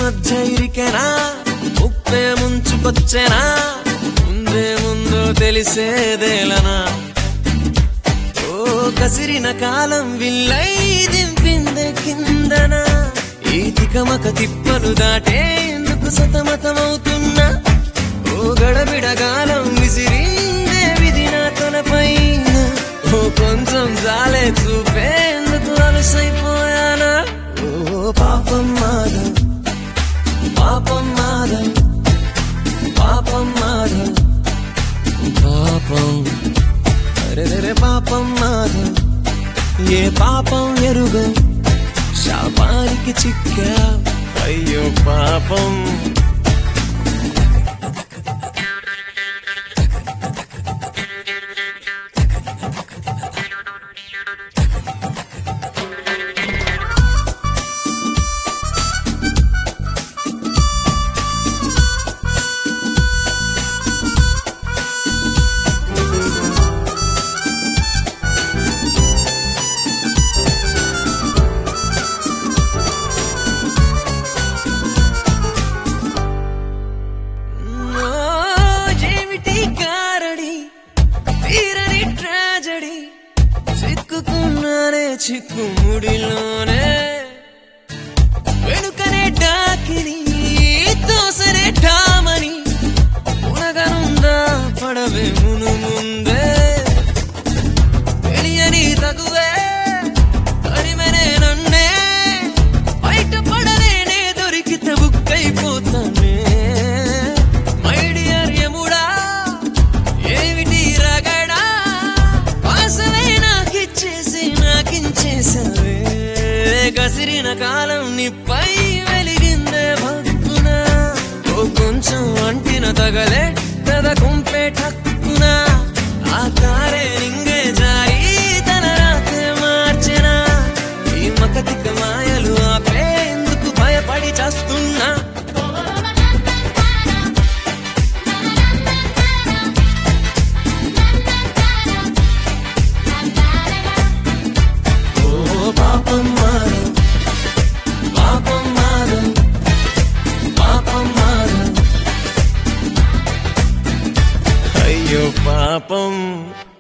మధ్య ఇరికెనా ఉప్పే ముంచుకొచ్చెనా ముందే ముందు తెలిసేదేలనా ఓ కసిరిన కాలం విల్లై దింపిందే కిందనా ఈ తికమక తిప్పలు దాటే ఎందుకు సతమతమవుతున్నా ఓ గడబిడగాలం విసిరిందే విధి నా తలపైన ఓ కొంచెం జాలే చూపేందుకు అలసైపోయానా ఓ పాపం మాధవ్ పాపం మాధవ్ పాపం మాధవ్ పాపం అరే పాపం మాధవ్ ఏ పాపం ఎరుగ శాపానికి చిక్కా అయ్యో పాపం తీరని ట్రాజడీ చిక్కుకున్నానే చిక్కుముడిలోనే వెనుకనే డాకిని తోసనే ఠామని ఉనగనుందా పడవే మును ముందే తెలియని తగువే తరిమెనే నన్నే బయట పడలేనే దొరికితే బుక్కైపోతానే మై డియర్ యముడా ఏమిటి రగడా వాసనే నాకించేసావే కసిరిన కాలం నిప్పై వెలిగిందే భక్కున ఓ కొంచెం అంటిన తగలే తద కుంపే ఠక్కున ఆ తారే నింగే జారి తన రాతే మార్చెనా ఈ మకతిక మాయలు ఆపే ఎందుకు భయపడి చేస్తున్నా పాపం మాధవ్ పాపం మాధవ్ పాపం మాధవ్ అయ్యో పాపం